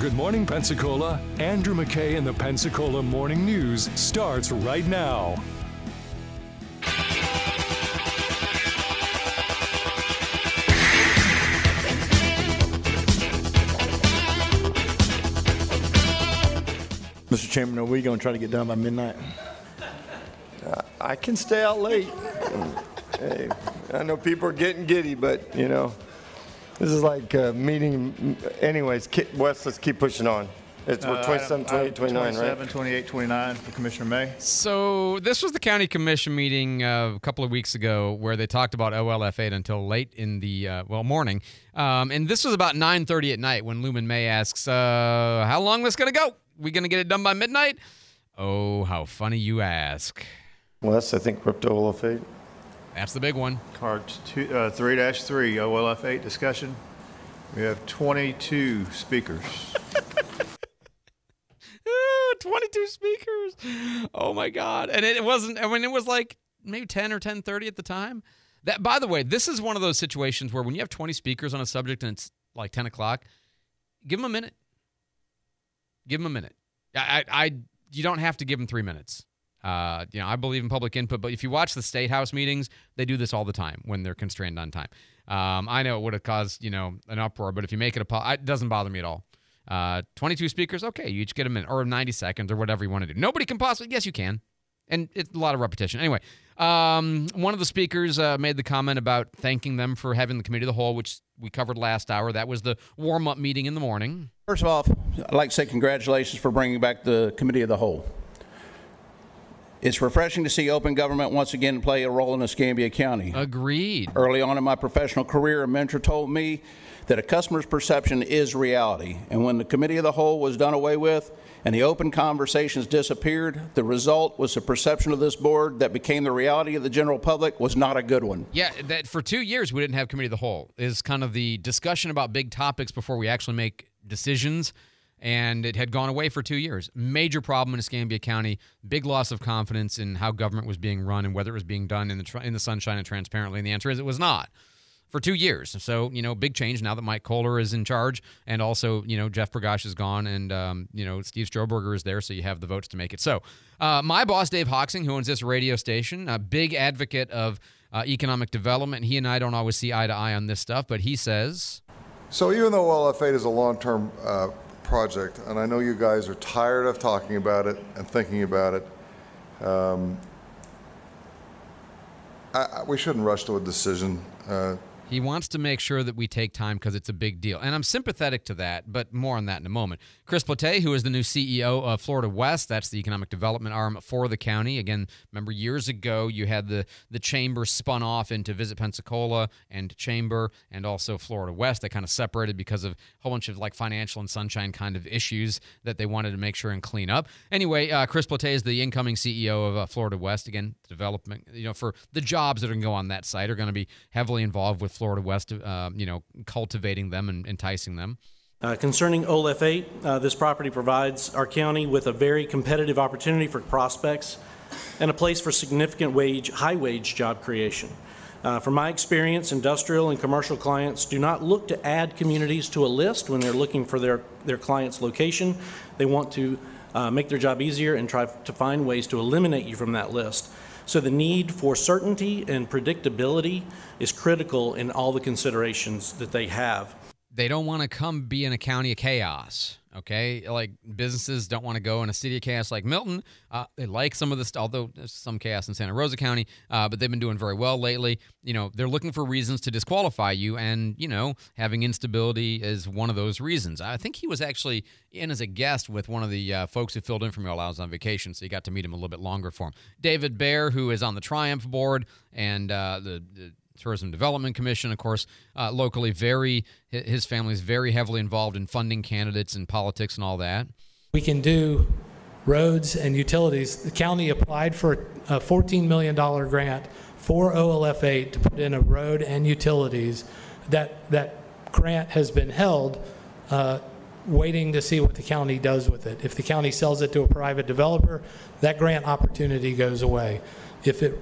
Good Morning Pensacola, Andrew McKay and the Pensacola Morning News starts right now. Mr. Chairman, are we going to try to get done by midnight? I can stay out late. Hey, I know people are getting giddy, but, you know, this is like a meeting. Anyways, Wes, let's keep pushing on. We're 27, 28, 29, right? 27, 28, 29 for Commissioner May. So this was the county commission meeting a couple of weeks ago where they talked about OLF 8 until late in the, morning. And this was about 9:30 at night when Lumen May asks, how long is this going to go? We going to get it done by midnight? Oh, how funny you ask. Wes, I think ripped OLF 8. That's the big one. Card 3-3, OLF 8 discussion. We have 22 speakers. 22 speakers. Oh my God. And it wasn't, I mean, it was like maybe 10 or 10:30 at the time. That, by the way, this is one of those situations where when you have 20 speakers on a subject and it's like 10 o'clock, give them a minute. Give them a minute. You don't have to give them 3 minutes. I believe in public input, but if you watch the State House meetings, they do this all the time when they're constrained on time. I know it would have caused, an uproar, but if you make it it doesn't bother me at all. 22 speakers, okay, you each get a minute or 90 seconds or whatever you want to do. Nobody can possibly, yes, you can. And it's a lot of repetition. Anyway, one of the speakers made the comment about thanking them for having the committee of the whole, which we covered last hour. That was the warm-up meeting in the morning. First of all, I'd like to say congratulations for bringing back the committee of the whole. It's refreshing to see open government once again play a role in Escambia County. Agreed. Early on in my professional career, a mentor told me that a customer's perception is reality. And when the committee of the whole was done away with and the open conversations disappeared, the result was the perception of this board that became the reality of the general public was not a good one. Yeah, that for 2 years we didn't have committee of the whole. Is kind of the discussion about big topics before we actually make decisions. And it had gone away for 2 years. Major problem in Escambia County. Big loss of confidence in how government was being run and whether it was being done in the sunshine and transparently. And the answer is it was not for 2 years. So, big change now that Mike Kohler is in charge. And also, Jeff Prakash is gone and, Steve Stroberger is there. So you have the votes to make it. So my boss, Dave Hoxing, who owns this radio station, a big advocate of economic development. He and I don't always see eye to eye on this stuff, but he says. So even though OLF8 is a long-term project, and I know you guys are tired of talking about it and thinking about it, we shouldn't rush to a decision. He wants to make sure that we take time because it's a big deal. And I'm sympathetic to that, but more on that in a moment. Chris Pote, who is the new CEO of Florida West, that's the economic development arm for the county. Again, remember years ago you had the chamber spun off into Visit Pensacola and Chamber and also Florida West. They kind of separated because of a whole bunch of like financial and sunshine kind of issues that they wanted to make sure and clean up. Anyway, Chris Pote is the incoming CEO of Florida West. Again, development, for the jobs that are going to go on that site are going to be heavily involved with Florida West, cultivating them and enticing them. Concerning OLF 8, this property provides our county with a very competitive opportunity for prospects and a place for significant high-wage job creation. From my experience, industrial and commercial clients do not look to add communities to a list when they're looking for their client's location. They want to make their job easier and try to find ways to eliminate you from that list. So the need for certainty and predictability is critical in all the considerations that they have. They don't want to come be in a county of chaos, okay? Like businesses don't want to go in a city of chaos like Milton. They like some of this, although there's some chaos in Santa Rosa County, but they've been doing very well lately. They're looking for reasons to disqualify you, and, having instability is one of those reasons. I think he was actually in as a guest with one of the folks who filled in for me while I was on vacation, so you got to meet him a little bit longer for him. David Baer, who is on the Triumph board, and the Tourism Development Commission, of course, locally, his family's very heavily involved in funding candidates and politics and all that. We can do roads and utilities. The county applied for a $14 million grant for OLF 8 to put in a road and utilities. That grant has been held, waiting to see what the county does with it. If the county sells it to a private developer, that grant opportunity goes away. If it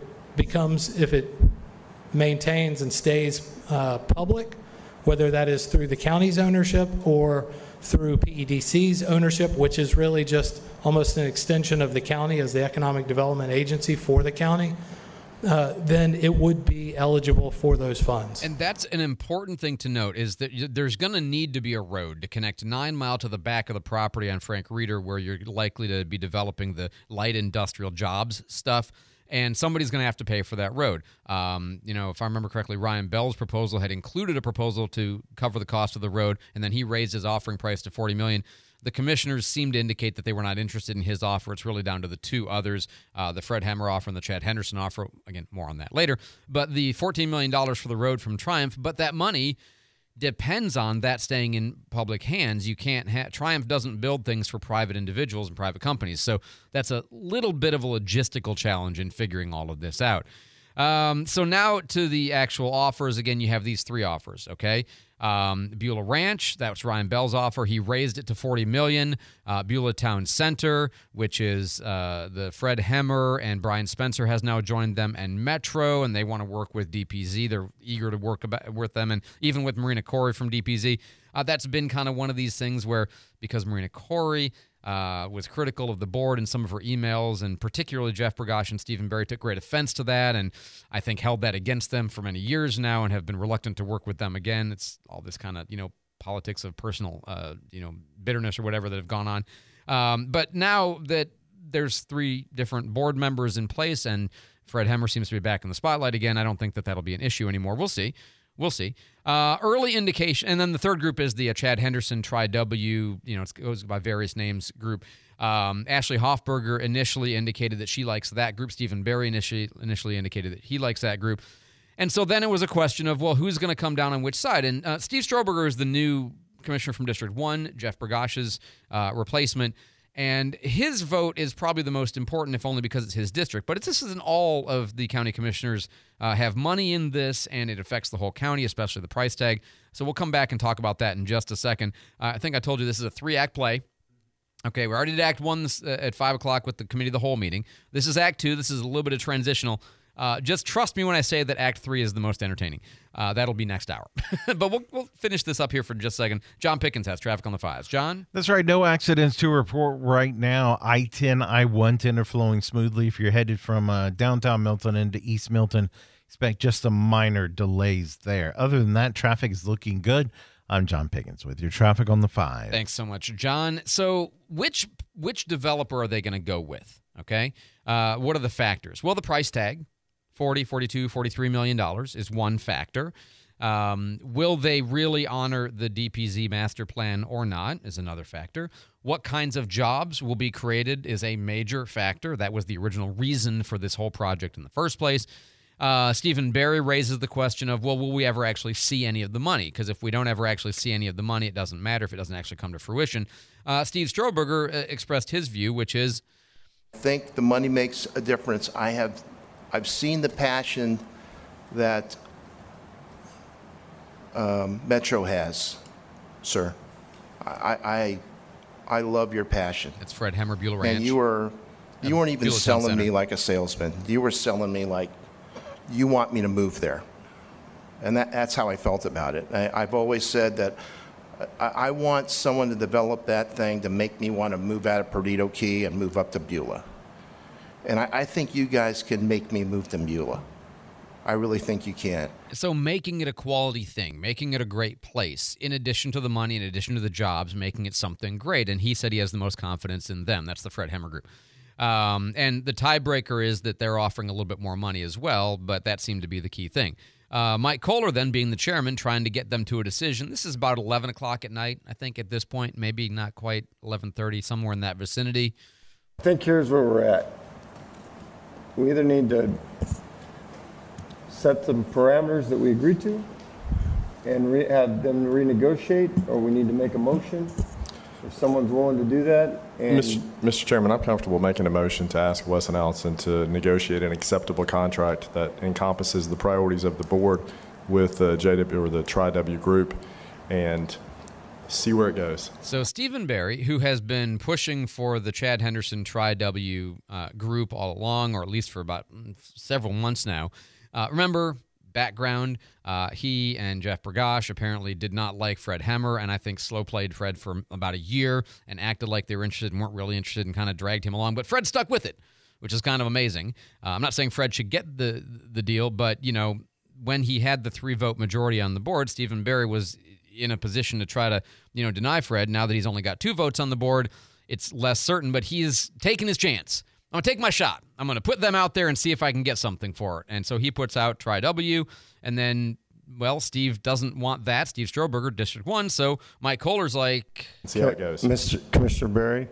maintains and stays public, whether that is through the county's ownership or through PEDC's ownership, which is really just almost an extension of the county as the economic development agency for the county, then it would be eligible for those funds. And that's an important thing to note, is that there's going to need to be a road to connect 9 Mile to the back of the property on Frank Reeder, where you're likely to be developing the light industrial jobs stuff. And somebody's going to have to pay for that road. If I remember correctly, Ryan Bell's proposal had included a proposal to cover the cost of the road, and then he raised his offering price to $40 million. The commissioners seemed to indicate that they were not interested in his offer. It's really down to the two others, the Fred Hemmer offer and the Chad Henderson offer. Again, more on that later. But the $14 million for the road from Triumph, but that money depends on that staying in public hands. You can't Triumph doesn't build things for private individuals and private companies. So that's a little bit of a logistical challenge in figuring all of this out. So now to the actual offers. Again, you have these three offers, okay? Beulah Ranch, that's Ryan Bell's offer. He raised it to $40 million. Beulah Town Center, which is the Fred Hemmer and Brian Spencer has now joined them, and Metro, and they want to work with DPZ. They're eager to work with them, and even with Marina Corey from DPZ. That's been kind of one of these things where, because Marina Corey was critical of the board in some of her emails, and particularly Jeff Bergosh and Stephen Berry took great offense to that, and I think held that against them for many years now and have been reluctant to work with them again. It's all this kind of, politics of personal, bitterness or whatever that have gone on. But now that there's 3 different board members in place and Fred Hemmer seems to be back in the spotlight again, I don't think that that'll be an issue anymore. We'll see. Early indication, and then the third group is the Chad Henderson Tri-W, it goes by various names group. Ashley Hoffberger initially indicated that she likes that group. Stephen Berry initially indicated that he likes that group. And so then it was a question of, well, who's going to come down on which side? And Steve Stroberger is the new commissioner from District 1, Jeff Bergosh's replacement. And his vote is probably the most important, if only because it's his district. But this isn't all of the county commissioners have money in this, and it affects the whole county, especially the price tag. So we'll come back and talk about that in just a second. I think I told you this is a 3-act play. Okay, we already did Act 1 at 5 o'clock with the Committee of the Whole meeting. This is Act 2. This is a little bit of transitional. Just trust me when I say that Act 3 is the most entertaining. That'll be next hour. But we'll finish this up here for just a second. John Pickens has traffic on the 5s. John? That's right. No accidents to report right now. I-10, I-110 are flowing smoothly. If you're headed from downtown Milton into East Milton, expect just some minor delays there. Other than that, traffic is looking good. I'm John Pickens with your traffic on the 5. Thanks so much, John. So which developer are they going to go with? Okay. What are the factors? Well, the price tag. $40, $42, $43 million is one factor. Will they really honor the DPZ master plan or not is another factor. What kinds of jobs will be created is a major factor. That was the original reason for this whole project in the first place. Stephen Berry raises the question of, well, will we ever actually see any of the money? Because if we don't ever actually see any of the money, it doesn't matter if it doesn't actually come to fruition. Steve Stroberger expressed his view, which is, I think the money makes a difference. I've seen the passion that Metro has, sir. I love your passion. It's Fred Hemmer, Beulah Ranch. And you weren't even Beulah selling me like a salesman. You were selling me like you want me to move there. And that's how I felt about it. I've always said that I want someone to develop that thing to make me want to move out of Perdido Key and move up to Beulah. And I think you guys can make me move to Beulah. I really think you can. So making it a quality thing, making it a great place, in addition to the money, in addition to the jobs, making it something great. And he said he has the most confidence in them. That's the Fred Hemmer group. And the tiebreaker is that they're offering a little bit more money as well, but that seemed to be the key thing. Mike Kohler, then, being the chairman, trying to get them to a decision. This is about 11 o'clock at night, I think, at this point. Maybe not quite 11:30, somewhere in that vicinity. I think here's where we're at. We either need to set some parameters that we agree to and have them renegotiate, or we need to make a motion if someone's willing to do that. And Mr. Chairman, I'm comfortable making a motion to ask Wes and Allison to negotiate an acceptable contract that encompasses the priorities of the board with the JW or the Tri-W group and see where it goes. So Stephen Berry, who has been pushing for the Chad Henderson Tri-W group all along, or at least for about several months now. Remember, background. He and Jeff Bergosh apparently did not like Fred Hemmer, and I think slow-played Fred for about a year and acted like they were interested and weren't really interested and kind of dragged him along. But Fred stuck with it, which is kind of amazing. I'm not saying Fred should get the deal, but, you know, when he had the 3-vote majority on the board, Stephen Barry was in a position to try to, you know, deny Fred. Now that he's only got 2 votes on the board, it's less certain, but he's taken his chance. I'm going to take my shot. I'm going to put them out there and see if I can get something for it. And so he puts out Tri W, and then, well, Steve doesn't want that. Steve Strohberger, District 1, so Mike Kohler's like... See how it goes. Commissioner Barry,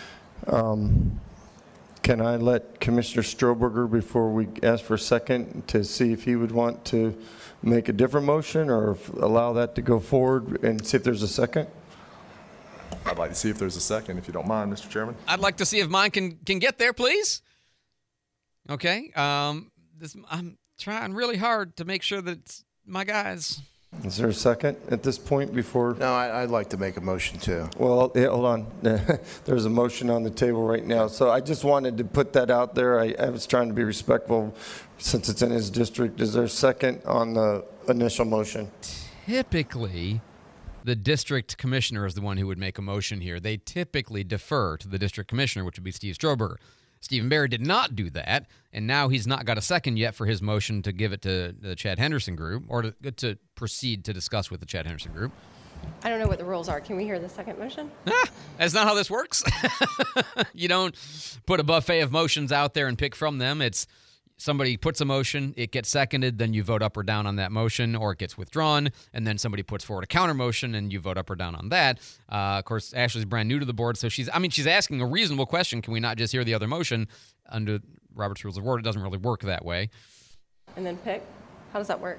can I let Commissioner Strohberger, before we ask for a second, to see if he would want to make a different motion or allow that to go forward and see if there's a second? I'd like to see if there's a second, if you don't mind, Mr. Chairman. I'd like to see if mine can get there, please. Okay. I'm trying really hard to make sure that it's my guys. Is there a second at this point before? No, I'd like to make a motion too. Well, yeah, hold on. There's a motion on the table right now. So I just wanted to put that out there. I was trying to be respectful since it's in his district. Is there a second on the initial motion? Typically, the district commissioner is the one who would make a motion here. They typically defer to the district commissioner, which would be Steve Strohberger. Stephen Barry did not do that, and now he's not got a second yet for his motion to give it to the Chad Henderson group or to proceed to discuss with the Chad Henderson group. I don't know what the rules are. Can we hear the second motion? That's not how this works. You don't put a buffet of motions out there and pick from them. It's somebody puts a motion, it gets seconded, then you vote up or down on that motion, or it gets withdrawn, and then somebody puts forward a counter motion, and you vote up or down on that. Of course, Ashley's brand new to the board, so she's asking a reasonable question. Can we not just hear the other motion? Under Robert's Rules of Order, it doesn't really work that way. And then pick? How does that work?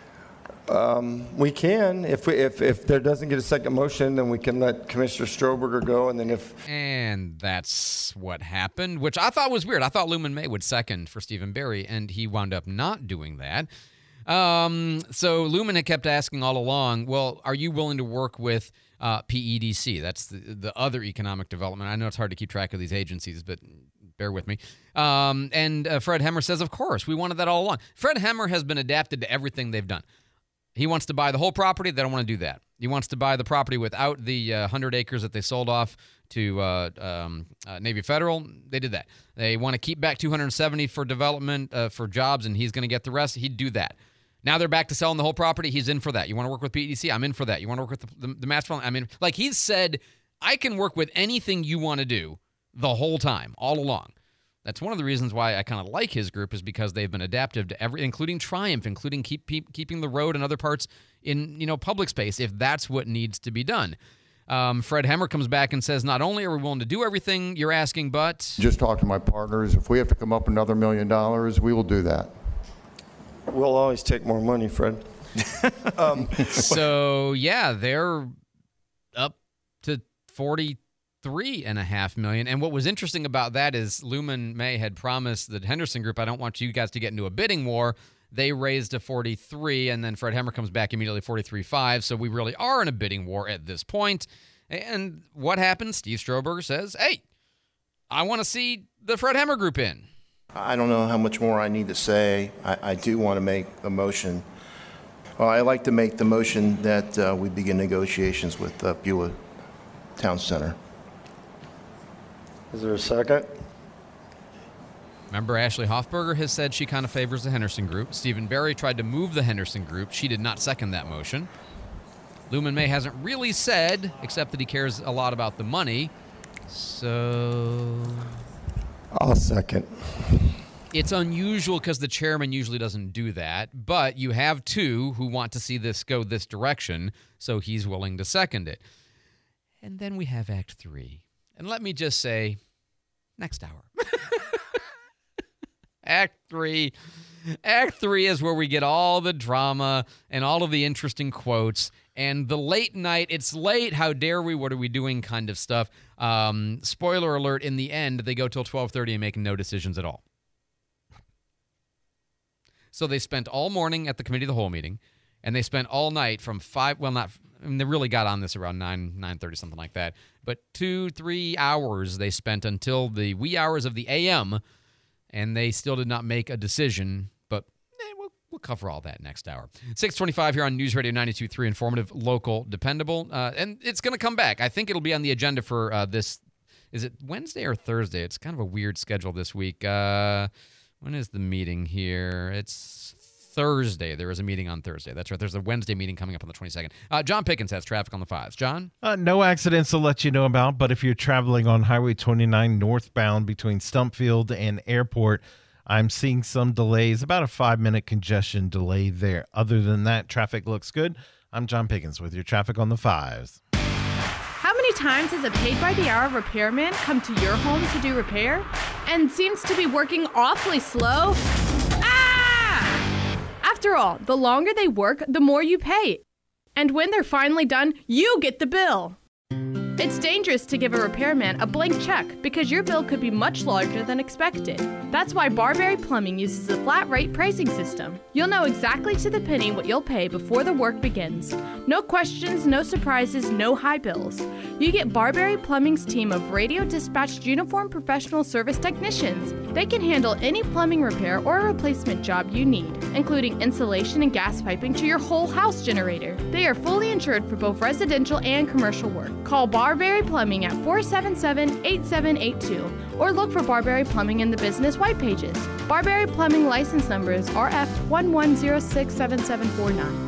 We can. If there doesn't get a second motion, then we can let Commissioner Strohberger go, and then And that's what happened, which I thought was weird. I thought Luman May would second for Stephen Barry, and he wound up not doing that. So Luman had kept asking all along, well, are you willing to work with PEDC? That's the other economic development. I know it's hard to keep track of these agencies, but bear with me. And Fred Hemmer says, of course, we wanted that all along. Fred Hemmer has been adapted to everything they've done. He wants to buy the whole property. They don't want to do that. He wants to buy the property without the 100 acres that they sold off to Navy Federal. They did that. They want to keep back 270 for development, for jobs, and he's going to get the rest. He'd do that. Now they're back to selling the whole property. He's in for that. You want to work with PEDC? I'm in for that. You want to work with the master plan? I'm in. Like he's said, I can work with anything you want to do the whole time, all along. That's one of the reasons why I kind of like his group is because they've been adaptive to every, including Triumph, including keeping the road and other parts in public space if that's what needs to be done. Fred Hemmer comes back and says, not only are we willing to do everything you're asking, but... Just talk to my partners. If we have to come up another $1 million, we will do that. We'll always take more money, Fred. So, yeah, they're up to $43.5 million. And what was interesting about that is Luman May had promised the Henderson Group, I don't want you guys to get into a bidding war. They raised to 43, and then Fred Hemmer comes back immediately 43.5. So we really are in a bidding war at this point. And what happens? Steve Strohberger says, hey, I want to see the Fred Hemmer Group in. I don't know how much more I need to say. I do want to make a motion. Well, I'd like to make the motion that we begin negotiations with Beulah Town Center. Is there a second? Remember, Ashley Hoffberger has said she kind of favors the Henderson Group. Stephen Barry tried to move the Henderson Group. She did not second that motion. Luman May hasn't really said, except that he cares a lot about the money. So... I'll second. It's unusual because the chairman usually doesn't do that, but you have two who want to see this go this direction, so he's willing to second it. And then we have Act 3. And let me just say, next hour. Act 3. Act 3 is where we get all the drama and all of the interesting quotes and the late night, it's late, how dare we, what are we doing kind of stuff. Spoiler alert, in the end, they go till 12:30 and make no decisions at all. So they spent all morning at the Committee of the Whole meeting, and they spent all night from 5, well, not, I mean, they really got on this around 9:30, something like that. But 2-3 hours they spent until the wee hours of the AM, and they still did not make a decision. But We'll cover all that next hour. 625 here on News Radio 92.3, informative, local, dependable. And it's going to come back. I think it'll be on the agenda for this. Is it Wednesday or Thursday? It's kind of a weird schedule this week. When is the meeting here? It's Thursday. There is a meeting on Thursday. That's right. There's a Wednesday meeting coming up on the 22nd. John Pickens has traffic on the 5s. John? No accidents to let you know about, but if you're traveling on Highway 29 northbound between Stumpfield and Airport, I'm seeing some delays, about a 5-minute congestion delay there. Other than that, traffic looks good. I'm John Pickens with your traffic on the 5s. How many times has a paid-by-the-hour repairman come to your home to do repair and seems to be working awfully slow? After all, the longer they work, the more you pay. And when they're finally done, you get the bill. It's dangerous to give a repairman a blank check because your bill could be much larger than expected. That's why Barberry Plumbing uses a flat rate pricing system. You'll know exactly to the penny what you'll pay before the work begins. No questions, no surprises, no high bills. You get Barberry Plumbing's team of radio dispatched uniform professional service technicians. They can handle any plumbing repair or replacement job you need, including insulation and gas piping to your whole house generator. They are fully insured for both residential and commercial work. Call Barberry Plumbing at 477-8782 or look for Barberry Plumbing in the business white pages. Barberry Plumbing license number is RF11067749.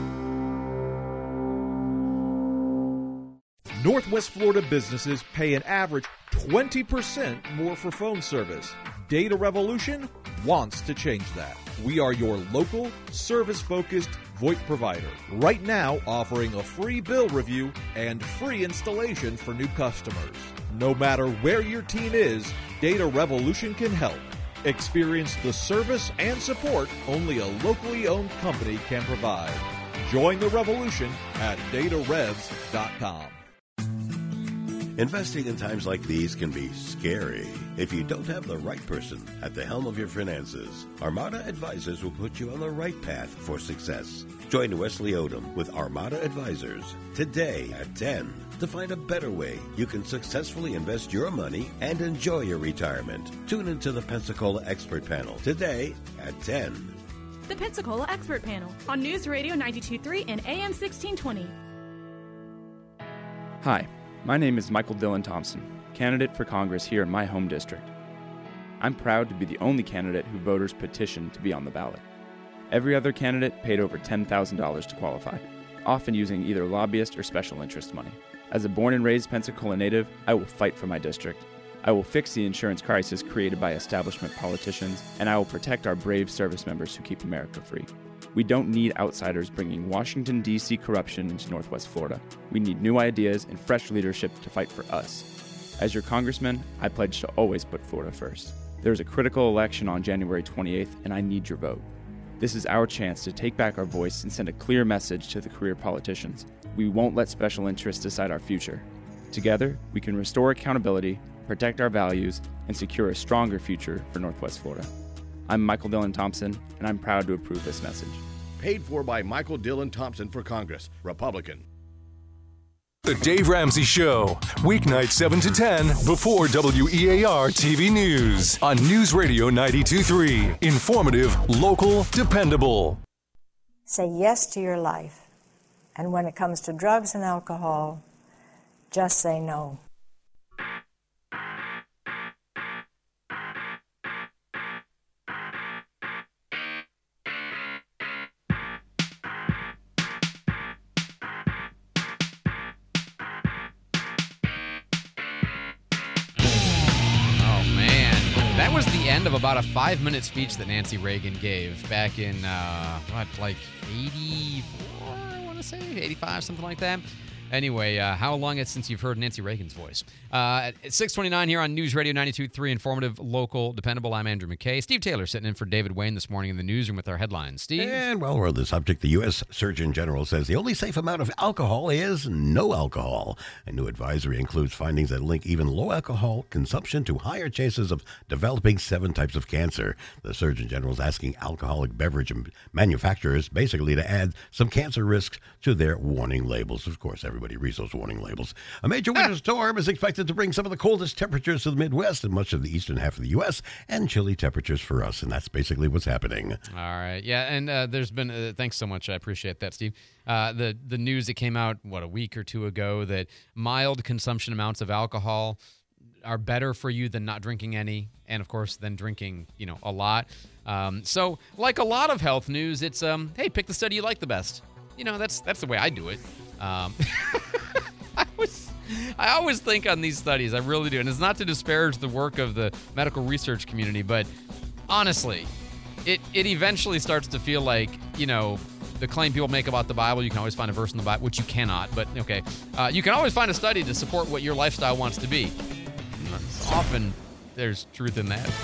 Northwest Florida businesses pay an average 20% more for phone service. Data Revolution wants to change that. We are your local, service-focused VoIP provider. Right now, offering a free bill review and free installation for new customers. No matter where your team is, Data Revolution can help. Experience the service and support only a locally owned company can provide. Join the revolution at datarevs.com. Investing in times like these can be scary if you don't have the right person at the helm of your finances. Armada Advisors will put you on the right path for success. Join Wesley Odom with Armada Advisors today at 10 to find a better way you can successfully invest your money and enjoy your retirement. Tune into the Pensacola Expert Panel today at 10. The Pensacola Expert Panel on News Radio 92.3 and AM 1620. Hi. My name is Michael Dillon Thompson, candidate for Congress here in my home district. I'm proud to be the only candidate who voters petitioned to be on the ballot. Every other candidate paid over $10,000 to qualify, often using either lobbyist or special interest money. As a born and raised Pensacola native, I will fight for my district. I will fix the insurance crisis created by establishment politicians, and I will protect our brave service members who keep America free. We don't need outsiders bringing Washington, D.C. corruption into Northwest Florida. We need new ideas and fresh leadership to fight for us. As your congressman, I pledge to always put Florida first. There's a critical election on January 28th, and I need your vote. This is our chance to take back our voice and send a clear message to the career politicians. We won't let special interests decide our future. Together, we can restore accountability, protect our values, and secure a stronger future for Northwest Florida. I'm Michael Dillon Thompson, and I'm proud to approve this message. Paid for by Michael Dillon Thompson for Congress, Republican. The Dave Ramsey Show, weeknights 7 to 10 before WEAR TV News on News Radio 92.3. Informative, local, dependable. Say yes to your life. And when it comes to drugs and alcohol, just say no. That was the end of about a 5-minute speech that Nancy Reagan gave back in, 84, I want to say, 85, something like that. Anyway, how long it's since you've heard Nancy Reagan's voice? At 6:29 here on News Radio 92.3, informative, local, dependable. I'm Andrew McKay. Steve Taylor sitting in for David Wayne this morning in the newsroom with our headlines. Steve? And while we're on the subject, the U.S. Surgeon General says the only safe amount of alcohol is no alcohol. A new advisory includes findings that link even low alcohol consumption to higher chances of developing 7 types of cancer. The Surgeon General is asking alcoholic beverage manufacturers basically to add some cancer risks to their warning labels. Of course, everybody everybody reads those warning labels. A major winter storm is expected to bring some of the coldest temperatures to the Midwest and much of the eastern half of the U.S. and chilly temperatures for us, and that's basically what's happening. All right. Yeah, and there's been thanks so much. I appreciate that, Steve. The news that came out, a week or two ago, that mild consumption amounts of alcohol are better for you than not drinking any, and of course, than drinking, a lot. So, like a lot of health news, it's hey, pick the study you like the best. That's the way I do it. I always think on these studies, I really do, and it's not to disparage the work of the medical research community, but honestly, it eventually starts to feel like, the claim people make about the Bible, you can always find a verse in the Bible, which you cannot, but okay. You can always find a study to support what your lifestyle wants to be. Often there's truth in that.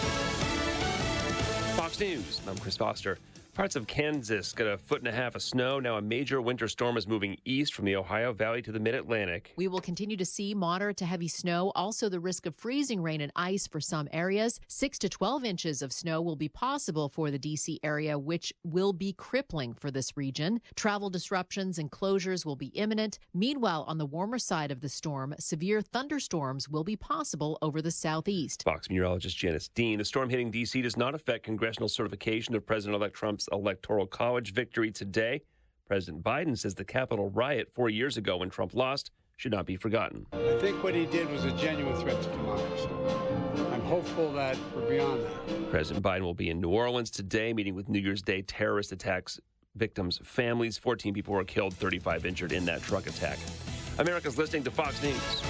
Fox News, I'm Chris Foster. Parts of Kansas got 1.5 feet of snow. Now a major winter storm is moving east from the Ohio Valley to the mid-Atlantic. We will continue to see moderate to heavy snow, also the risk of freezing rain and ice for some areas. 6 to 12 inches of snow will be possible for the D.C. area, which will be crippling for this region. Travel disruptions and closures will be imminent. Meanwhile, on the warmer side of the storm, severe thunderstorms will be possible over the southeast. Fox meteorologist Janice Dean. The storm hitting D.C. does not affect congressional certification of President-elect Trump's Electoral College victory today. President Biden says the Capitol riot 4 years ago when Trump lost should not be forgotten. I think what he did was a genuine threat to democracy. I'm hopeful that we're beyond that. President Biden will be in New Orleans today, meeting with New Year's Day terrorist attacks victims' families. 14 people were killed, 35 injured in that truck attack. America's listening to Fox News.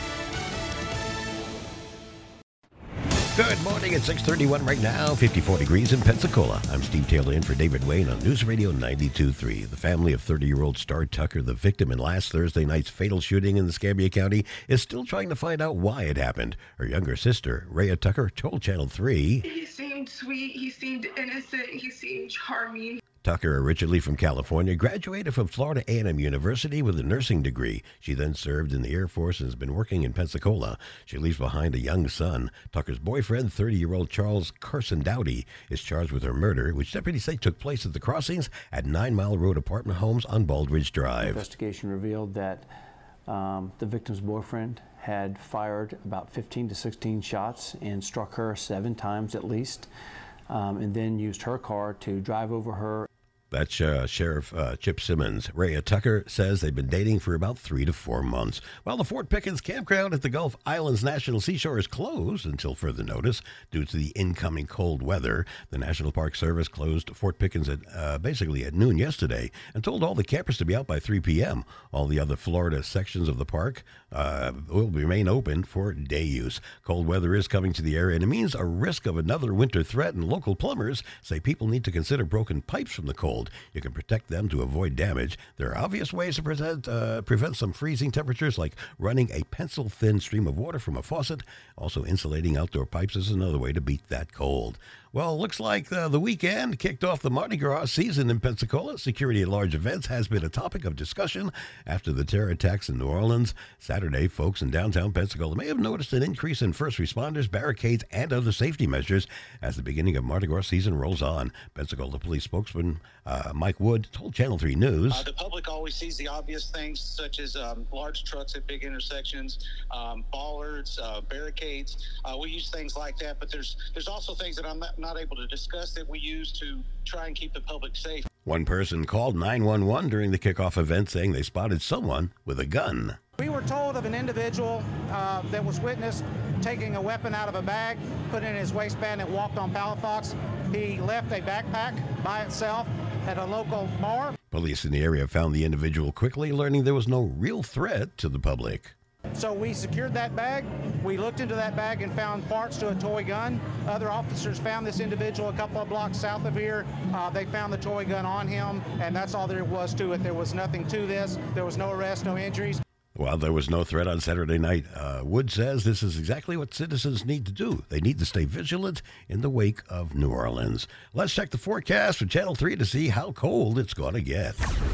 Good morning at 6:31 right now, 54 degrees in Pensacola. I'm Steve Taylor in for David Wayne on News Radio 92.3. The family of 30-year-old Star Tucker, the victim in last Thursday night's fatal shooting in Escambia County, is still trying to find out why it happened. Her younger sister, Rhea Tucker, told Channel 3. He seemed sweet, he seemed innocent, he seemed charming. Tucker, originally from California, graduated from Florida A&M University with a nursing degree. She then served in the Air Force and has been working in Pensacola. She leaves behind a young son. Tucker's boyfriend, 30-year-old Charles Carson Dowdy, is charged with her murder, which deputies say took place at the crossings at 9 Mile Road apartment homes on Baldridge Drive. Investigation revealed that the victim's boyfriend had fired about 15 to 16 shots and struck her 7 times at least, and then used her car to drive over her. That's Sheriff Chip Simmons. Rhea Tucker says they've been dating for about 3 to 4 months. While the Fort Pickens campground at the Gulf Islands National Seashore is closed until further notice due to the incoming cold weather, the National Park Service closed Fort Pickens at basically at noon yesterday and told all the campers to be out by 3 p.m. All the other Florida sections of the park will remain open for day use. Cold weather is coming to the area, and it means a risk of another winter threat, and local plumbers say people need to consider broken pipes from the cold. You can protect them to avoid damage. There are obvious ways to prevent some freezing temperatures, like running a pencil-thin stream of water from a faucet. Also, insulating outdoor pipes is another way to beat that cold. Well, looks like the weekend kicked off the Mardi Gras season in Pensacola. Security at large events has been a topic of discussion after the terror attacks in New Orleans. Saturday, folks in downtown Pensacola may have noticed an increase in first responders, barricades, and other safety measures as the beginning of Mardi Gras season rolls on. Pensacola police spokesman Mike Wood told Channel 3 News. The public always sees the obvious things, such as large trucks at big intersections, bollards, barricades. We use things like that, but there's also things that I'm not able to discuss that we use to try and keep the public safe. One person called 911 during the kickoff event saying they spotted someone with a gun. We were told of an individual that was witnessed taking a weapon out of a bag, put it in his waistband, and walked on Palafox. He left a backpack by itself at a local bar. Police in the area found the individual quickly, learning there was no real threat to the public. So we secured that bag. We looked into that bag and found parts to a toy gun. Other officers found this individual a couple of blocks south of here. They found the toy gun on him, and that's all there was to it. There was nothing to this. There was no arrest, no injuries. While there was no threat on Saturday night, Wood says this is exactly what citizens need to do. They need to stay vigilant in the wake of New Orleans. Let's check the forecast for Channel 3 to see how cold it's going to get.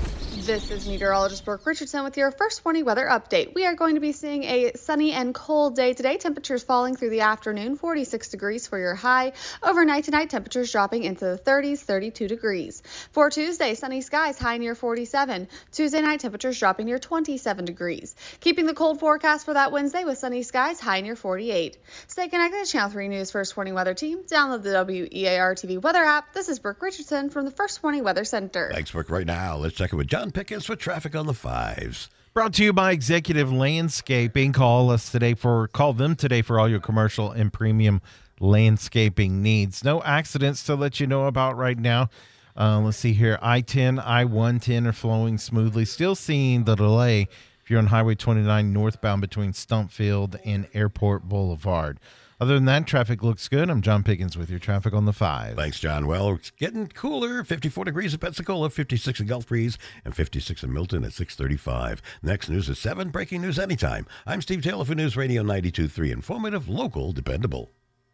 This is meteorologist Brooke Richardson with your First 20 weather update. We are going to be seeing a sunny and cold day today. Temperatures falling through the afternoon, 46 degrees for your high. Overnight tonight, temperatures dropping into the 30s, 32 degrees. For Tuesday, sunny skies, high near 47. Tuesday night, temperatures dropping near 27 degrees. Keeping the cold forecast for that Wednesday with sunny skies, high near 48. Stay connected to Channel 3 News First 20 Weather Team. Download the WEAR TV weather app. This is Brooke Richardson from the First 20 Weather Center. Thanks, Brooke. Right now, let's check in with John Pickens for traffic on the 5s. Brought to you by Executive Landscaping. Call them today for all your commercial and premium landscaping needs. No accidents to let you know about right now. Let's see here. I-10, I-110 are flowing smoothly. Still seeing the delay if you're on Highway 29 northbound between Stumpfield and Airport Boulevard. Other than that, traffic looks good. I'm John Pickens with your traffic on the 5. Thanks, John. Well, it's getting cooler. 54 degrees in Pensacola, 56 in Gulf Breeze, and 56 in Milton at 6:35. Next news at 7. Breaking news anytime. I'm Steve Taylor for News Radio 92.3. Informative, local, dependable.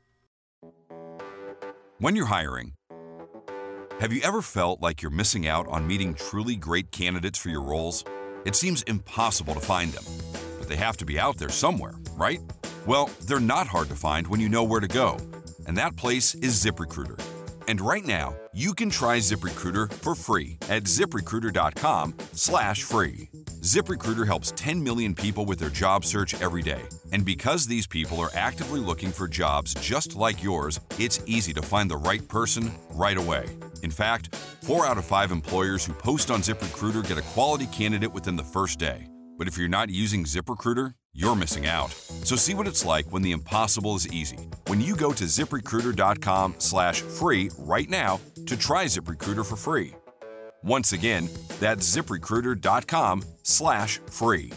When you're hiring, have you ever felt like you're missing out on meeting truly great candidates for your roles? It seems impossible to find them, but they have to be out there somewhere, right? Well, they're not hard to find when you know where to go, and that place is ZipRecruiter. And right now, you can try ZipRecruiter for free at ZipRecruiter.com/free. ZipRecruiter helps 10 million people with their job search every day. And because these people are actively looking for jobs just like yours, it's easy to find the right person right away. In fact, 4 out of 5 employers who post on ZipRecruiter get a quality candidate within the first day. But if you're not using ZipRecruiter, you're missing out. So see what it's like when the impossible is easy. When you go to ZipRecruiter.com/free right now to try ZipRecruiter for free. Once again, that's ZipRecruiter.com/free.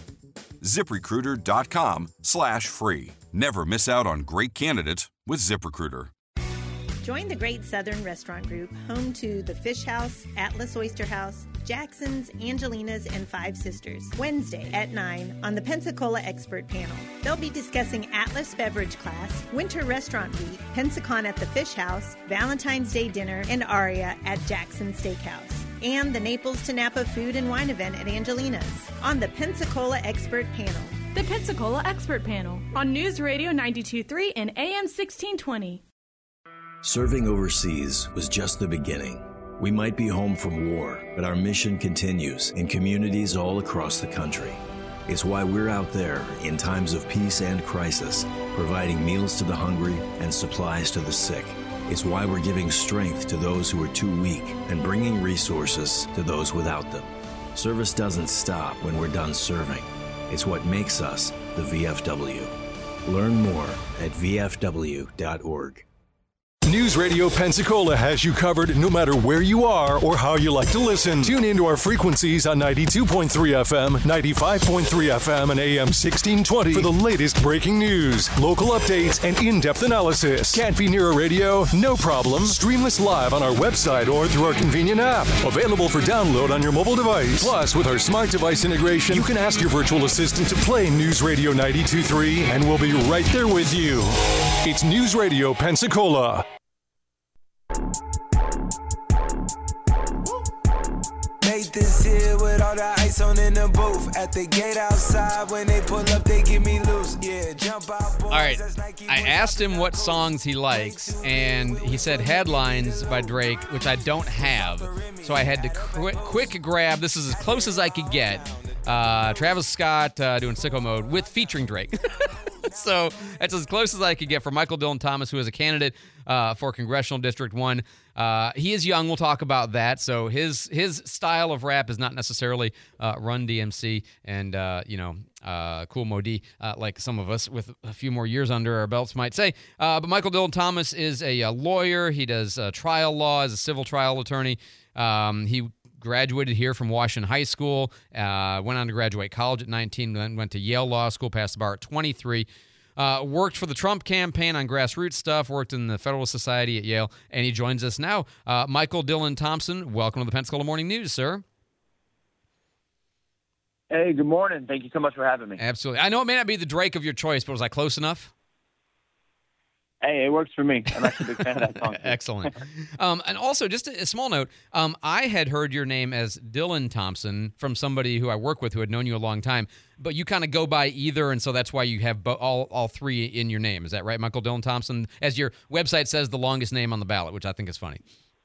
ZipRecruiter.com/free. Never miss out on great candidates with ZipRecruiter. Join the Great Southern Restaurant Group, home to the Fish House, Atlas Oyster House, Jackson's, Angelina's, and Five Sisters, Wednesday at 9 on the Pensacola Expert Panel. They'll be discussing Atlas Beverage Class, Winter Restaurant Week, Pensacon at the Fish House, Valentine's Day Dinner, and Aria at Jackson Steakhouse, and the Naples to Napa Food and Wine event at Angelina's on the Pensacola Expert Panel. The Pensacola Expert Panel on News Radio 92.3 and AM 1620. Serving overseas was just the beginning. We might be home from war, but our mission continues in communities all across the country. It's why we're out there in times of peace and crisis, providing meals to the hungry and supplies to the sick. It's why we're giving strength to those who are too weak and bringing resources to those without them. Service doesn't stop when we're done serving. It's what makes us the VFW. Learn more at vfw.org. News Radio Pensacola has you covered no matter where you are or how you like to listen. Tune into our frequencies on 92.3 FM, 95.3 FM, and AM 1620 for the latest breaking news, local updates, and in-depth analysis. Can't be near a radio? No problem. Stream us live on our website or through our convenient app. Available for download on your mobile device. Plus, with our smart device integration, you can ask your virtual assistant to play News Radio 92.3, and we'll be right there with you. It's News Radio Pensacola. Nathan's here with all the ice on in the booth. At the gate outside, when they pull up, they give me loose. Yeah, jump out, boys. All right, I asked him what songs he likes, and he said Headlines by Drake, which I don't have. So I had to quick grab. This is as close as I could get. Travis Scott doing Sicko Mode with featuring Drake. So that's as close as I could get for Michael Dillon Thomas, who is a candidate for Congressional District 1. He is young. We'll talk about that. So his style of rap is not necessarily Run DMC and, Cool Modi, like some of us with a few more years under our belts might say. But Michael Dillon Thomas is a lawyer. He does trial law as a civil trial attorney. He graduated here from Washington High School, went on to graduate college at 19, then went to Yale Law School, passed the bar at 23. Worked for the Trump campaign on grassroots stuff, worked in the Federalist Society at Yale, and he joins us now. Michael Dillon Thompson, welcome to the Pensacola Morning News, sir. Hey, good morning. Thank you so much for having me. Absolutely. I know it may not be the Drake of your choice, but was I close enough? Hey, it works for me. I'm actually a big fan of that song. Excellent. And also, just a small note, I had heard your name as Dylan Thompson from somebody who I work with who had known you a long time, but you kind of go by either, and so that's why you have all three in your name. Is that right, Michael Dylan Thompson? As your website says, the longest name on the ballot, which I think is funny.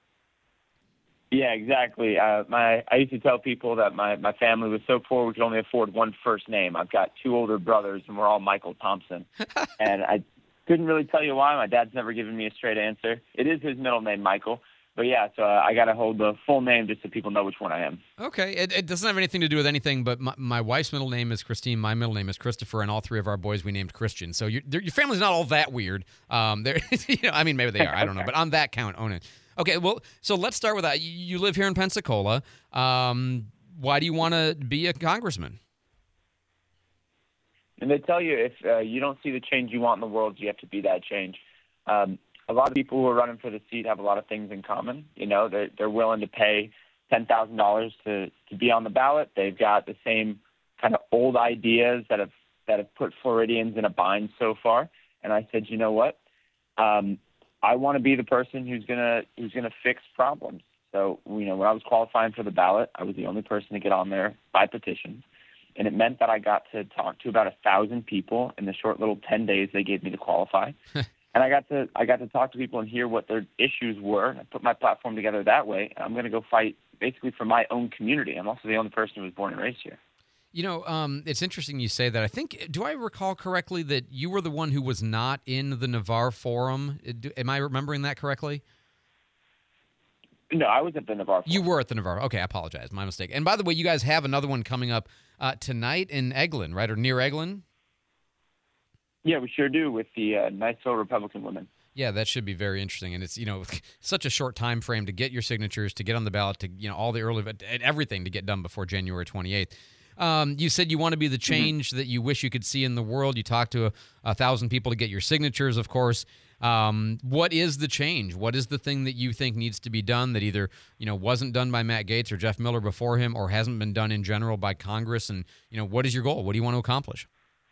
Yeah, exactly. I used to tell people that my family was so poor we could only afford one first name. I've got two older brothers, and we're all Michael Thompson. And I couldn't really tell you why. My dad's never given me a straight answer. It is his middle name, Michael. But yeah, so I got to hold the full name just so people know which one I am. Okay. It doesn't have anything to do with anything, but my wife's middle name is Christine. My middle name is Christopher, and all three of our boys we named Christian. So your family's not all that weird. I mean, maybe they are. I don't know. But on that count, own it. Okay, well, so let's start with that. You live here in Pensacola. Why do you want to be a congressman? And they tell you if you don't see the change you want in the world, you have to be that change. A lot of people who are running for the seat have a lot of things in common. You know, they're willing to pay $10,000 to be on the ballot. They've got the same kind of old ideas that have put Floridians in a bind so far. And I said, you know what? I want to be the person who's gonna fix problems. So, you know, when I was qualifying for the ballot, I was the only person to get on there by petition. And it meant that I got to talk to about 1,000 people in the short little 10 days they gave me to qualify. And I got to talk to people and hear what their issues were. I put my platform together that way. And I'm going to go fight basically for my own community. I'm also the only person who was born and raised here. You know, it's interesting you say that. I think, do I recall correctly that you were the one who was not in the Navarre Forum? Am I remembering that correctly? No, I was at the Navarre Forum. You were at the Navarre. Okay, I apologize. My mistake. And by the way, you guys have another one coming up tonight in Eglin, right, or near Eglin? Yeah, we sure do, with the Niceville Republican women. Yeah, that should be very interesting. And it's, you know, such a short time frame to get your signatures, to get on the ballot, to, you know, all the early, everything to get done before January 28th. You said you want to be the change that you wish you could see in the world. You talked to 1,000 people to get your signatures, of course. What is the change? What is the thing that you think needs to be done that either, you know, wasn't done by Matt Gaetz or Jeff Miller before him, or hasn't been done in general by Congress? And, you know, what is your goal? What do you want to accomplish?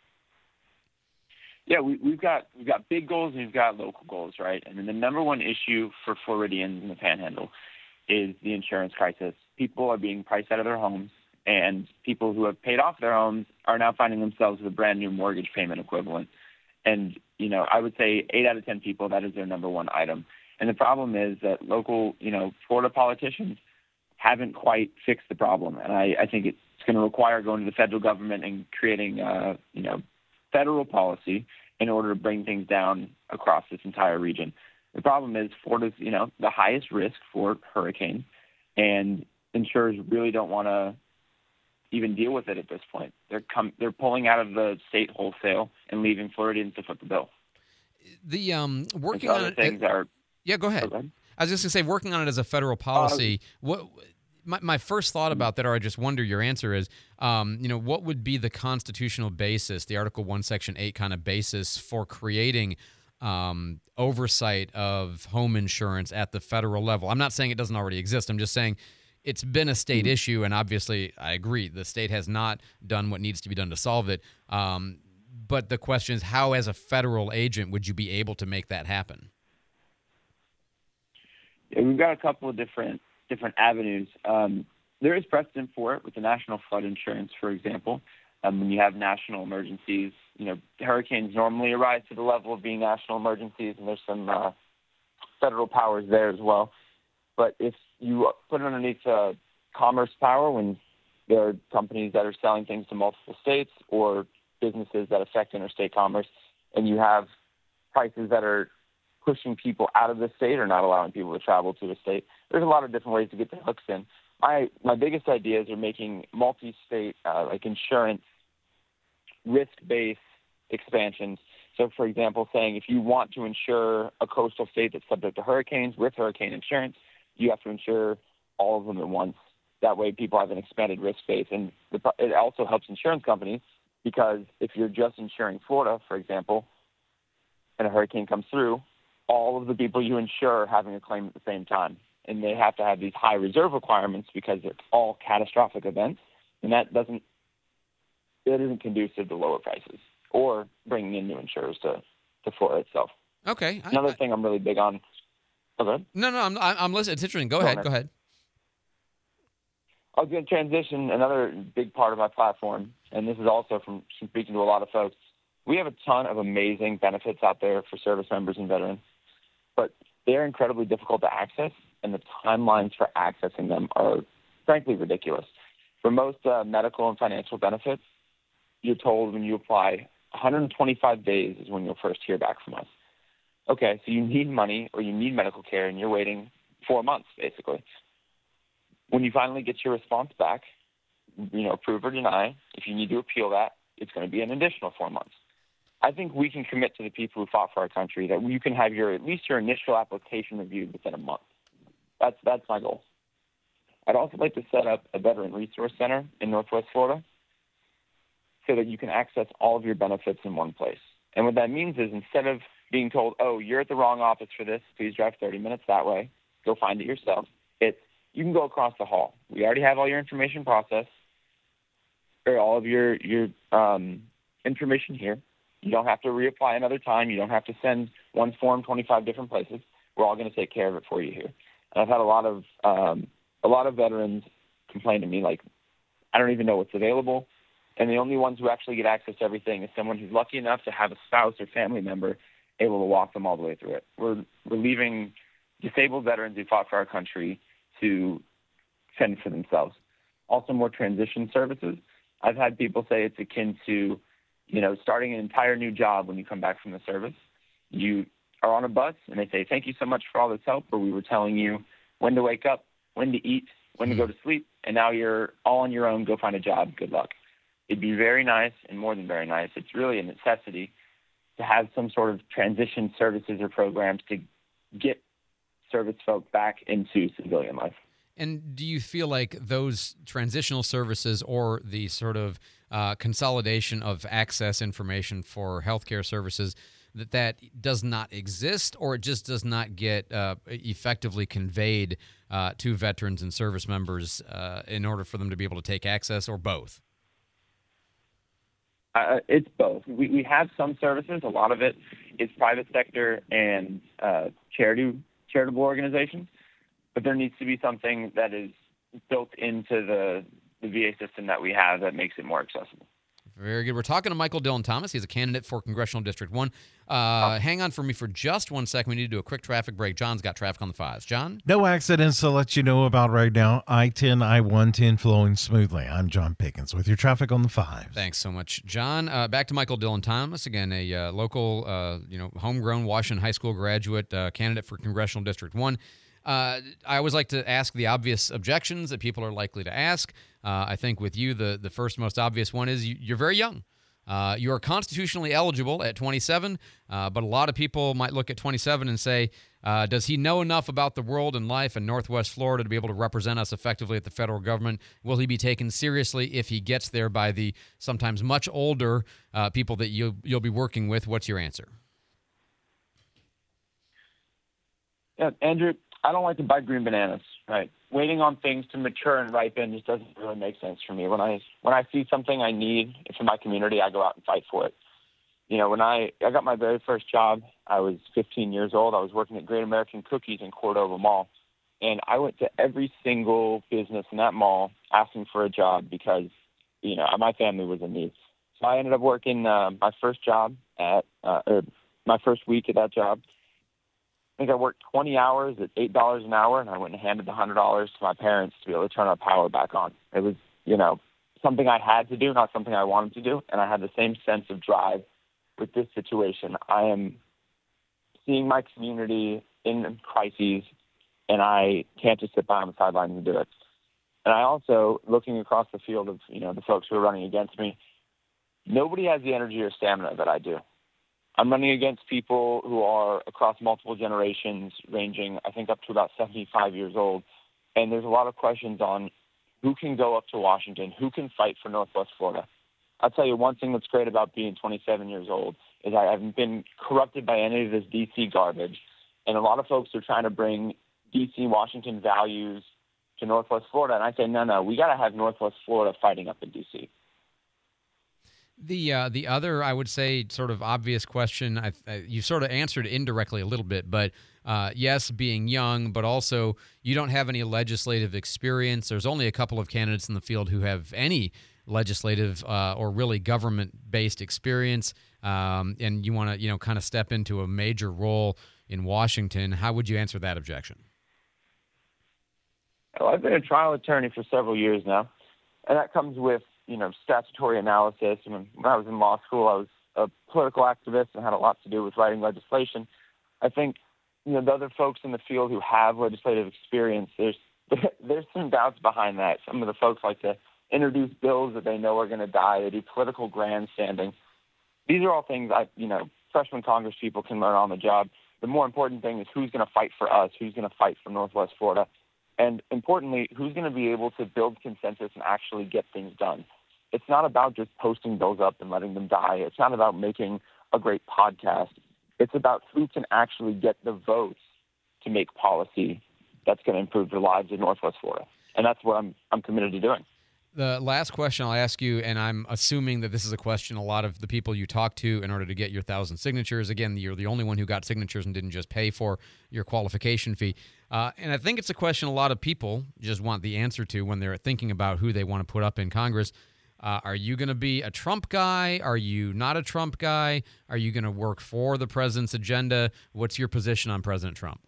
Yeah, we've got big goals and we've got local goals, right? I mean, the number one issue for Floridians in the Panhandle is the insurance crisis. People are being priced out of their homes, and people who have paid off their homes are now finding themselves with a brand new mortgage payment equivalent. And, you know, I would say 8 out of 10 people, that is their number one item. And the problem is that local, you know, Florida politicians haven't quite fixed the problem. And I think it's going to require going to the federal government and creating, you know, federal policy in order to bring things down across this entire region. The problem is Florida's, you know, the highest risk for hurricanes, and insurers really don't want to even deal with it at this point. They're pulling out of the state wholesale and leaving Floridians to foot the bill. The working on things are. Yeah, go ahead. I was just going to say, working on it as a federal policy. My first thought about that, or I just wonder your answer is, you know, what would be the constitutional basis, the Article 1, Section 8 kind of basis for creating oversight of home insurance at the federal level? I'm not saying it doesn't already exist. I'm just saying it's been a state issue, and obviously I agree the state has not done what needs to be done to solve it. But the question is, how as a federal agent would you be able to make that happen? Yeah, we've got a couple of different avenues. There is precedent for it with the National Flood Insurance, for example. When you have national emergencies, you know, hurricanes normally arise to the level of being national emergencies, and there's some federal powers there as well. But if you put it underneath commerce power, when there are companies that are selling things to multiple states or businesses that affect interstate commerce, and you have prices that are pushing people out of the state or not allowing people to travel to a state, there's a lot of different ways to get the hooks in. My biggest ideas are making multi-state like insurance risk-based expansions. So, for example, saying if you want to insure a coastal state that's subject to hurricanes with hurricane insurance, you have to insure all of them at once. That way people have an expanded risk base. And it also helps insurance companies, because if you're just insuring Florida, for example, and a hurricane comes through, all of the people you insure are having a claim at the same time. And they have to have these high reserve requirements because they're all catastrophic events. And that isn't conducive to lower prices or bringing in new insurers to Florida itself. Okay. Another thing I'm really big on. Oh, go ahead. No, I'm listening. It's interesting. Go ahead. I was going to transition another big part of my platform, and this is also from speaking to a lot of folks. We have a ton of amazing benefits out there for service members and veterans, but they're incredibly difficult to access, and the timelines for accessing them are frankly ridiculous. For most medical and financial benefits, you're told when you apply 125 days is when you'll first hear back from us. Okay, so you need money or you need medical care, and you're waiting 4 months, basically. When you finally get your response back, approve or deny, if you need to appeal that, it's going to be an additional 4 months. I think we can commit to the people who fought for our country that you can have at least your initial application reviewed within a month. That's my goal. I'd also like to set up a veteran resource center in Northwest Florida so that you can access all of your benefits in one place. And what that means is instead of being told, oh, you're at the wrong office for this, please drive 30 minutes that way, go find it yourself, you can go across the hall. We already have all your information processed, or all of your information here. You don't have to reapply another time. You don't have to send one form 25 different places. We're all going to take care of it for you here. And I've had a lot of veterans complain to me like, I don't even know what's available. And the only ones who actually get access to everything is someone who's lucky enough to have a spouse or family member able to walk them all the way through it. We're leaving disabled veterans who fought for our country to fend for themselves. Also, more transition services. I've had people say it's akin to, starting an entire new job when you come back from the service. You are on a bus, and they say, thank you so much for all this help, or we were telling you when to wake up, when to eat, when to go to sleep, and now you're all on your own, go find a job, good luck. It'd be very nice, and more than very nice. It's really a necessity to have some sort of transition services or programs to get service folk back into civilian life. And do you feel like those transitional services or the sort of consolidation of access information for healthcare services, that does not exist, or it just does not get effectively conveyed to veterans and service members in order for them to be able to take access, or both? It's both. We have some services. A lot of it is private sector and charitable organizations, but there needs to be something that is built into the VA system that we have that makes it more accessible. Very good. We're talking to Michael Dylan Thomas. He's a candidate for Congressional District 1. Hang on for me for just 1 second. We need to do a quick traffic break. John's got traffic on the 5s. John? No accidents to let you know about right now. I-10, I-110 flowing smoothly. I'm John Pickens with your traffic on the 5s. Thanks so much, John. Back to Michael Dylan Thomas. Again, a local, homegrown Washington High School graduate, candidate for Congressional District 1. I always like to ask the obvious objections that people are likely to ask. I think with you, the first most obvious one is you're very young. You are constitutionally eligible at 27, but a lot of people might look at 27 and say, does he know enough about the world and life in Northwest Florida to be able to represent us effectively at the federal government? Will he be taken seriously if he gets there by the sometimes much older people that you'll be working with? What's your answer? Yeah, Andrew, I don't like to buy green bananas, right? Waiting on things to mature and ripen just doesn't really make sense for me. When I see something I need for my community, I go out and fight for it. When I got my very first job, I was 15 years old. I was working at Great American Cookies in Cordova Mall. And I went to every single business in that mall asking for a job because, my family was in need. So I ended up working my first job my first week at that job. I think I worked 20 hours at $8 an hour, and I went and handed the $100 to my parents to be able to turn our power back on. It was, something I had to do, not something I wanted to do, and I had the same sense of drive with this situation. I am seeing my community in crises, and I can't just sit by on the sidelines and do it. And I also, looking across the field of, the folks who are running against me, nobody has the energy or stamina that I do. I'm running against people who are across multiple generations, ranging, I think, up to about 75 years old. And there's a lot of questions on who can go up to Washington, who can fight for Northwest Florida. I'll tell you one thing that's great about being 27 years old is I haven't been corrupted by any of this D.C. garbage. And a lot of folks are trying to bring D.C. Washington values to Northwest Florida. And I say, no, we got to have Northwest Florida fighting up in D.C. The other, I would say, sort of obvious question, you sort of answered indirectly a little bit, but yes, being young, but also you don't have any legislative experience. There's only a couple of candidates in the field who have any legislative or really government-based experience, and you want to, kind of step into a major role in Washington. How would you answer that objection? Well, I've been a trial attorney for several years now, and that comes with statutory analysis. And when I was in law school, I was a political activist and had a lot to do with writing legislation. I think, the other folks in the field who have legislative experience, there's some doubts behind that. Some of the folks like to introduce bills that they know are going to die. They do political grandstanding. These are all things freshman Congress people can learn on the job. The more important thing is who's going to fight for us, who's going to fight for Northwest Florida, and importantly, who's going to be able to build consensus and actually get things done. It's not about just posting bills up and letting them die. It's not about making a great podcast. It's about who can actually get the votes to make policy that's going to improve the lives of Northwest Florida. And that's what I'm committed to doing. The last question I'll ask you, and I'm assuming that this is a question a lot of the people you talk to in order to get your 1,000 signatures. Again, you're the only one who got signatures and didn't just pay for your qualification fee. And I think it's a question a lot of people just want the answer to when they're thinking about who they want to put up in Congress. Are you going to be a Trump guy? Are you not a Trump guy? Are you going to work for the president's agenda? What's your position on President Trump?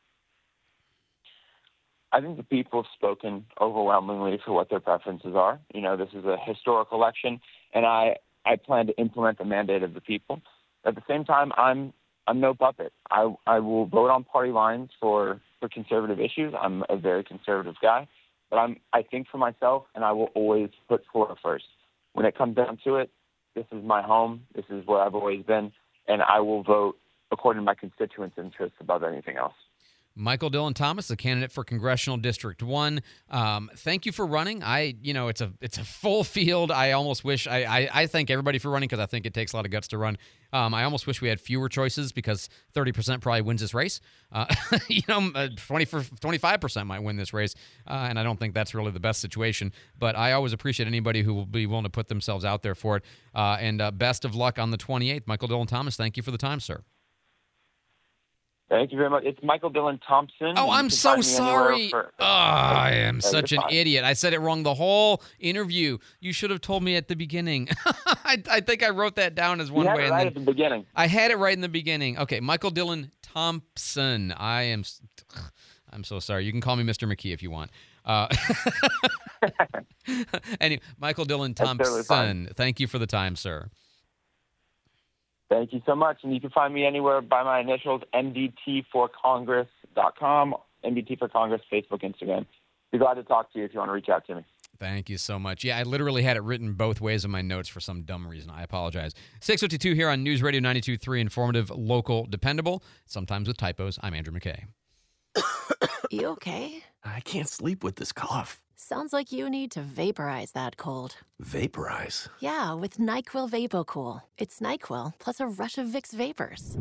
I think the people have spoken overwhelmingly for what their preferences are. This is a historic election, and I plan to implement the mandate of the people. At the same time, I'm no puppet. I will vote on party lines for conservative issues. I'm a very conservative guy. But I think for myself, and I will always put Florida first. When it comes down to it, this is my home. This is where I've always been, and I will vote according to my constituents' interests above anything else. Michael Dylan Thomas, the candidate for Congressional District 1. Thank you for running. It's a full field. I almost wish I thank everybody for running because I think it takes a lot of guts to run. I almost wish we had fewer choices because 30% probably wins this race. 25% might win this race, and I don't think that's really the best situation. But I always appreciate anybody who will be willing to put themselves out there for it. And best of luck on the 28th. Michael Dylan Thomas, thank you for the time, sir. Thank you very much. It's Michael Dylan Thompson. Oh, I'm so sorry. I am such an idiot. I said it wrong the whole interview. You should have told me at the beginning. I think I wrote that down as one way. You had it right at the beginning. I had it right in the beginning. Okay, Michael Dylan Thompson. I'm so sorry. You can call me Mr. McKee if you want. Anyway, Michael Dylan Thompson. Thank you for the time, sir. Thank you so much. And you can find me anywhere by my initials, MDT4Congress.com, MDT for Congress, Facebook, Instagram. Be glad to talk to you if you want to reach out to me. Thank you so much. Yeah, I literally had it written both ways in my notes for some dumb reason. I apologize. 6:52 here on News Radio 92.3, informative, local, dependable, sometimes with typos. I'm Andrew McKay. You okay? I can't sleep with this cough. Sounds like you need to vaporize that cold. Vaporize? Yeah, with NyQuil VapoCool. It's NyQuil plus a rush of Vicks vapors.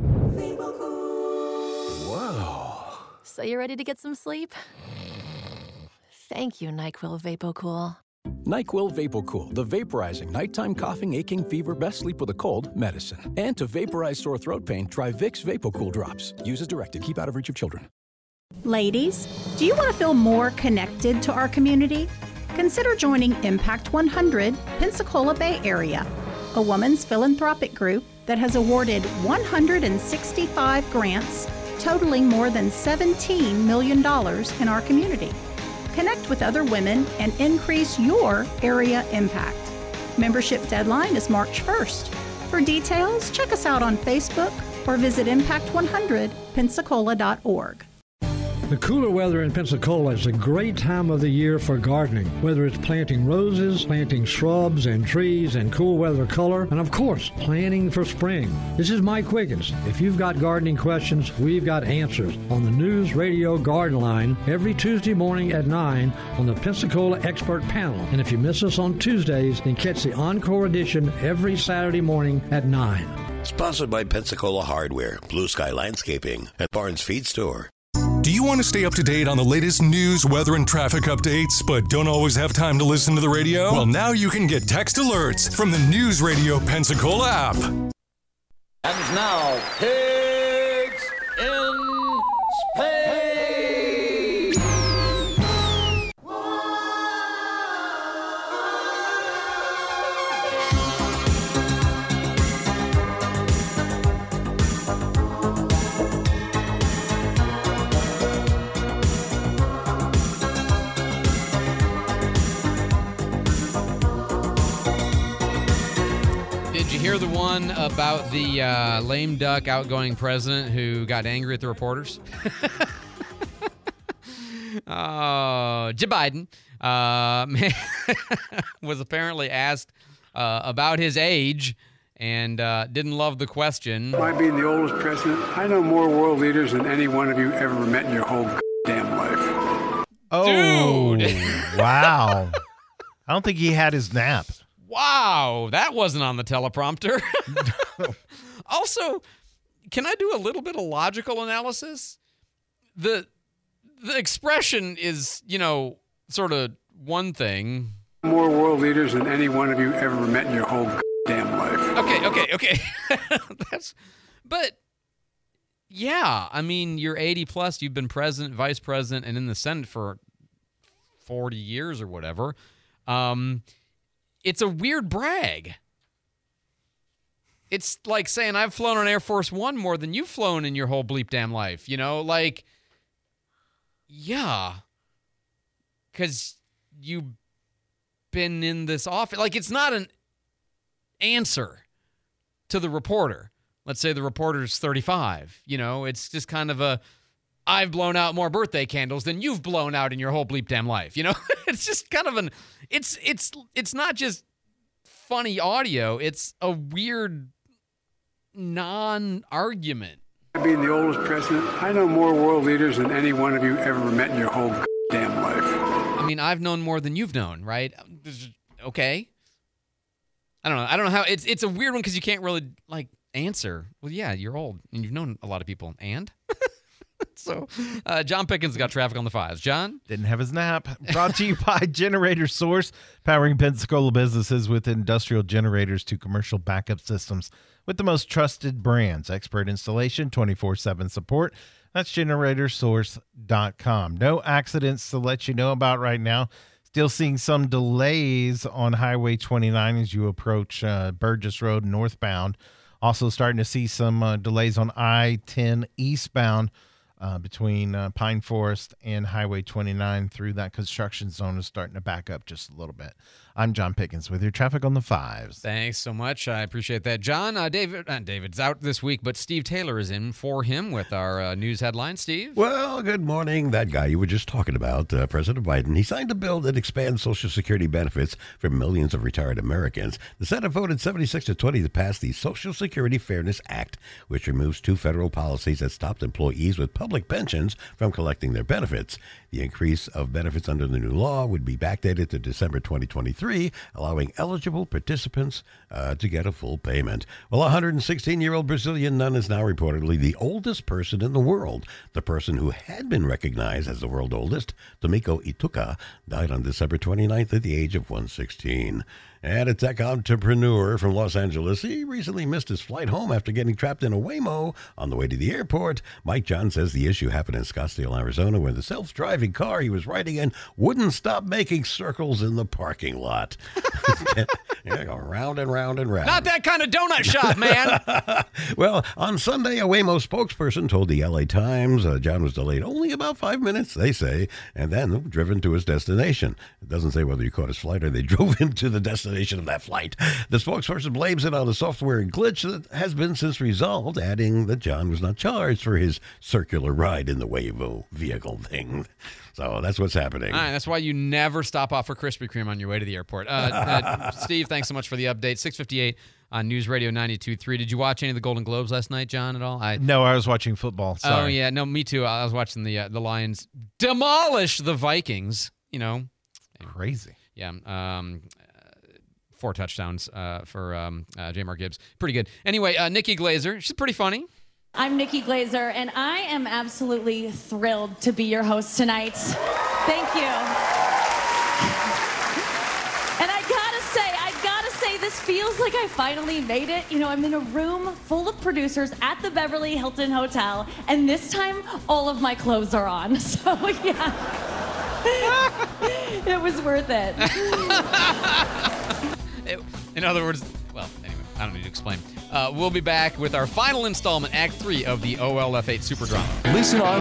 Whoa. So you ready to get some sleep? Thank you, NyQuil VapoCool. NyQuil VapoCool, the vaporizing nighttime coughing, aching, fever, best sleep with a cold medicine. And to vaporize sore throat pain, try Vicks VapoCool drops. Use as directed. Keep out of reach of children. Ladies, do you want to feel more connected to our community? Consider joining Impact 100 Pensacola Bay Area, a women's philanthropic group that has awarded 165 grants totaling more than $17 million in our community. Connect with other women and increase your area impact. Membership deadline is March 1st. For details, check us out on Facebook or visit impact100pensacola.org. The cooler weather in Pensacola is a great time of the year for gardening, whether it's planting roses, planting shrubs and trees and cool weather color, and of course, planning for spring. This is Mike Wiggins. If you've got gardening questions, we've got answers on the News Radio Garden Line every Tuesday morning at 9 on the Pensacola Expert Panel. And if you miss us on Tuesdays, then catch the Encore edition every Saturday morning at 9. Sponsored by Pensacola Hardware, Blue Sky Landscaping, and Barnes Feed Store. Do you want to stay up to date on the latest news, weather, and traffic updates, but don't always have time to listen to the radio? Well, now you can get text alerts from the News Radio Pensacola app. And now, Pigs in Space! Did you hear the one about the lame duck outgoing president who got angry at the reporters? Joe Biden was apparently asked about his age and didn't love the question. By being the oldest president, I know more world leaders than any one of you ever met in your whole damn life. Oh, Dude. Wow. I don't think he had his nap. Wow, that wasn't on the teleprompter. Also, can I do a little bit of logical analysis? The expression is, sort of one thing. More world leaders than any one of you ever met in your whole damn life. Okay. But yeah, I mean, you're 80 plus, you've been president, vice president, and in the Senate for 40 years or whatever. It's a weird brag. It's like saying I've flown on Air Force One more than you've flown in your whole bleep damn life. Yeah. Because you've been in this office. Like, it's not an answer to the reporter. Let's say the reporter's 35. It's just kind of I've blown out more birthday candles than you've blown out in your whole bleep damn life. It's just kind of it's not just funny audio. It's a weird non-argument. Being the oldest president, I know more world leaders than any one of you ever met in your whole damn life. I mean, I've known more than you've known, right? Okay. I don't know how it's a weird one because you can't really answer. Well, yeah, you're old and you've known a lot of people. And so, John Pickens got traffic on the 5s. John? Didn't have his nap. Brought to you by Generator Source, powering Pensacola businesses with industrial generators to commercial backup systems with the most trusted brands. Expert installation, 24/7 support. That's generatorsource.com. No accidents to let you know about right now. Still seeing some delays on Highway 29 as you approach Burgess Road northbound. Also starting to see some delays on I-10 eastbound between Pine Forest and Highway 29 through that construction zone is starting to back up just a little bit. I'm John Pickens with your traffic on the 5s. Thanks so much. I appreciate that. John, David's out this week, but Steve Taylor is in for him with our news headline. Steve? Well, good morning. That guy you were just talking about, President Biden, he signed a bill that expands Social Security benefits for millions of retired Americans. The Senate voted 76-20 to pass the Social Security Fairness Act, which removes 2 federal policies that stopped employees with public pensions from collecting their benefits. The increase of benefits under the new law would be backdated to December 2023, allowing eligible participants to get a full payment. Well, a 116-year-old Brazilian nun is now reportedly the oldest person in the world. The person who had been recognized as the world's oldest, Tomiko Ituka, died on December 29th at the age of 116. And a tech entrepreneur from Los Angeles, he recently missed his flight home after getting trapped in a Waymo on the way to the airport. Mike John says the issue happened in Scottsdale, Arizona, where the self-driving car he was riding in wouldn't stop making circles in the parking lot. Yeah, go round and round and round. Not that kind of donut shop, man. Well, on Sunday, a Waymo spokesperson told the LA Times John was delayed only about 5 minutes, they say, and then driven to his destination. It doesn't say whether he caught his flight or they drove him to the destination of that flight. The spokesperson blames it on a software glitch that has been since resolved, adding that John was not charged for his circular ride in the Waymo vehicle thing. So that's what's happening. All right, that's why you never stop off for Krispy Kreme on your way to the airport. Steve, thanks so much for the update. 6:58 on News Radio 92.3. Did you watch any of the Golden Globes last night, John, at all? No, I was watching football. Sorry. Oh, yeah. No, me too. I was watching the Lions demolish the Vikings, Crazy. Yeah. 4 touchdowns for J. Mark Gibbs. Pretty good. Anyway, Nikki Glaser, she's pretty funny. I'm Nikki Glazer, and I am absolutely thrilled to be your host tonight. Thank you. And I gotta say, this feels like I finally made it. You know, I'm in a room full of producers at the Beverly Hilton Hotel, and this time, all of my clothes are on. So, yeah. It was worth it. In other words, well, anyway, I don't need to explain. We'll be back with our final installment, Act 3 of the OLF8 Super Drama. Listen on